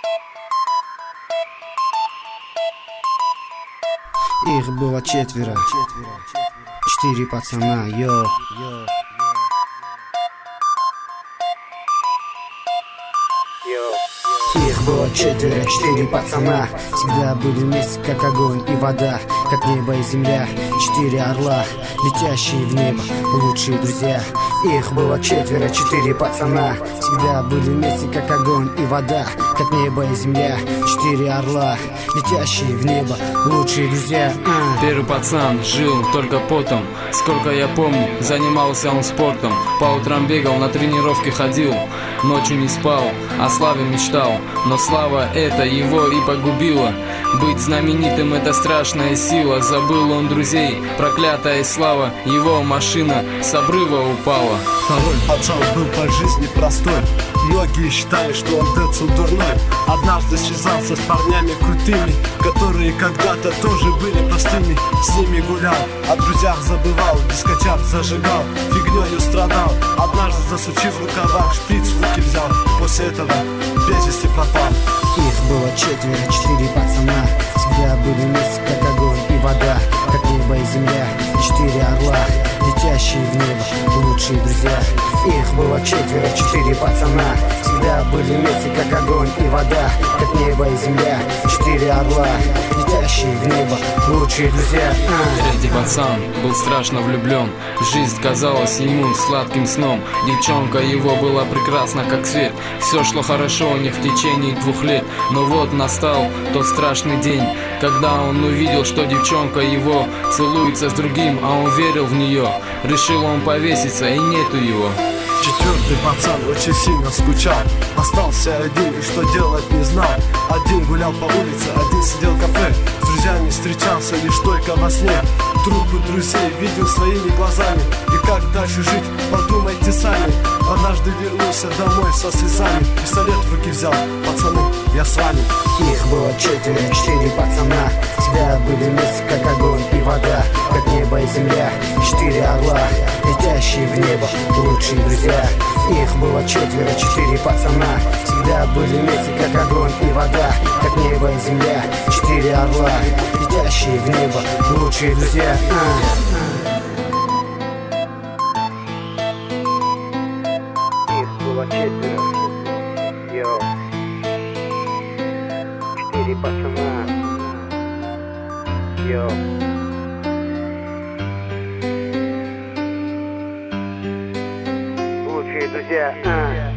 Их было четверо, 4 пацана, йо. Их было четверо, 4 пацана. Всегда были вместе, как огонь и вода, как небо и земля. 4 орла, летящие в небо, лучшие друзья. Их было четверо, 4 пацана. Всегда были вместе, как огонь и вода, как небо и земля. 4 орла, летящие в небо, лучшие друзья. Первый пацан жил только потом. Сколько я помню, занимался он спортом. По утрам бегал, на тренировки ходил, ночью не спал, о славе мечтал. Но слава эта его и погубила. Быть знаменитым — это страшная сила. Забыл он друзей, проклятая слава. Его машина с обрыва упала. Второй пацан был по жизни простой. Многие считали, что он Децл дурной. Однажды связался с парнями крутыми, которые когда-то тоже были простыми. С ними гулял, о друзьях забывал, дискотяп зажигал, фигнёю страдал. Однажды, засучив в рукавах, шприц в руки взял. После этого без вести пропал. Их было четверо, 4 пацана. Всегда были вместе, как огонь и вода, как небо и земля. 4 орла, летящие в небо, лучшие друзья. Их было четверо, 4 пацана. Всегда были вместе, как огонь и вода, как небо и земля. 4 орла, летящие в небо, лучшие друзья. Третий пацан был страшно влюблен. Жизнь казалась ему сладким сном. Девчонка его была прекрасна, как свет. Все шло хорошо у них в течение 2 лет. Но вот настал тот страшный день, когда он увидел, что девчонка его целуется с другим, а он верил в нее. Решил он повеситься, и нету его. Четвертый пацан очень сильно скучал. Остался один и что делать не знал. Один гулял по улице, один сидел в кафе. С друзьями встречался лишь только во сне. Трупы друзей видел своими глазами. И как дальше жить, подумайте сами. Однажды вернулся домой со слезами. Пистолет в руки взял, пацаны, я с вами. Их было четверо, 4 пацана. Всегда были вместе, как огонь и вода, как небо и земля. 4 орла, летящие в небо, лучшие друзья. Их было четверо, 4 пацана. Всегда были вместе, как огонь и вода, как небо и земля. 4 орла, летящие в небо, лучшие друзья. Их было четверо, йо. 4 пацана, йо. Лучшие друзья.